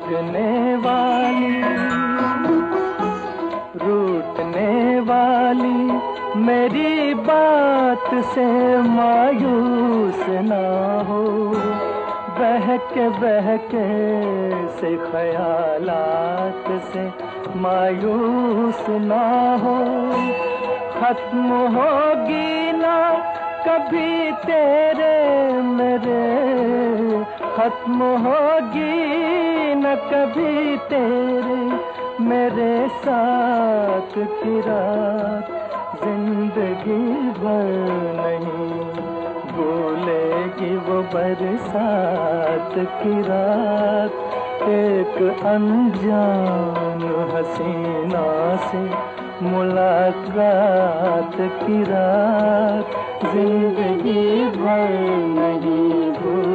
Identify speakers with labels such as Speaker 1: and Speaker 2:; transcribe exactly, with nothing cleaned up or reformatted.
Speaker 1: रूठने वाली रूठने वाली मेरी बात से मायूस ना हो, बहके बहके से ख्यालात से मायूस ना हो। खत्म होगी ना कभी तेरे मेरे, खत्म होगी न कभी तेरे मेरे साथ की रात, जिंदगी भर नहीं भूलेगी वो बरसात की रात। एक अनजान हसीना से मुलाकात की रात, जिंदगी भर नहीं भूलेगी।